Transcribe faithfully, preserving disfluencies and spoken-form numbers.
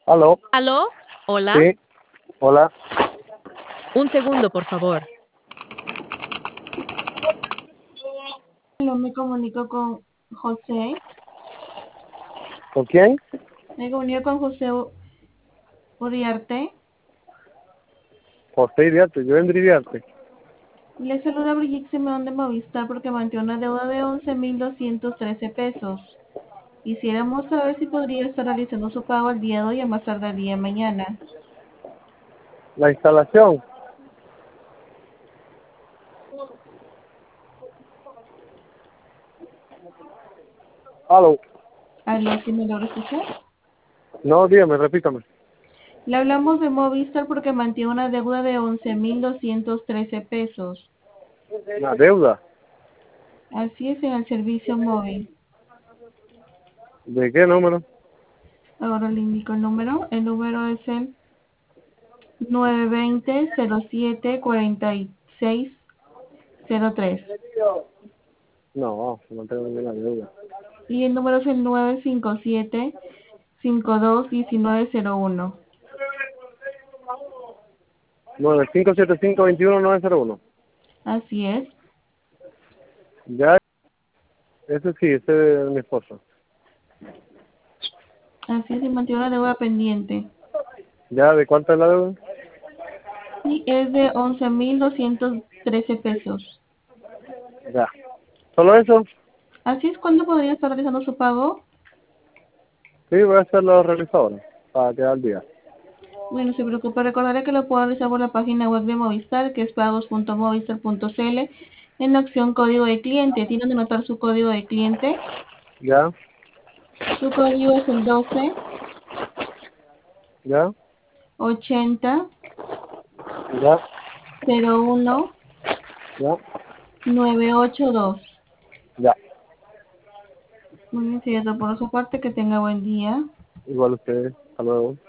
¿Aló? ¿Aló? ¿Hola? Sí, hola. Un segundo, por favor. Hola, me comunico con José. ¿Con quién? Me comunico con José U- Uriarte. José Iriarte, yo vendría Iriarte. Le saluda Brigitte Simeón de Movistar porque mantiene una deuda de once mil doscientos trece pesos. Quisiéramos saber si podría estar realizando su pago el día de hoy o más tarde el día de mañana. La instalación. ¿Aló? ¿Aló, si me logra escuchar? No, dígame, repítame. Le hablamos de Movistar porque mantiene una deuda de once mil doscientos trece pesos. La deuda. Así es, en el servicio móvil. ¿De qué número? Ahora le indico el número. El número es el nueve veinte cero siete cuarenta y seis cero tres No, no tengo ninguna deuda. y el número es el nueve cinco siete cinco dos uno nueve cero uno. nueve cinco siete cinco dos uno nueve cero uno. Así es. Ya, ese sí, ese es mi esposo. Así es, y mantiene una deuda pendiente. ¿Ya de cuánto es la deuda? Y es de once mil doscientos trece pesos. Ya. ¿Solo eso? Así es, ¿cuándo podría estar realizando su pago? Sí, voy a hacerlo realizador para quedar al día. Bueno, no se preocupe, recordaré que lo puedo realizar por la página web de Movistar, que es pagos punto movistar punto cl, en la opción código de cliente. Tiene que anotar su código de cliente. ¿Ya? Su código es el doce ¿Ya? ochenta ¿Ya? cero uno ¿Ya? nueve ocho dos. Ya. Muy bien, señor, por su parte, que tenga buen día. Igual ustedes. Hasta luego.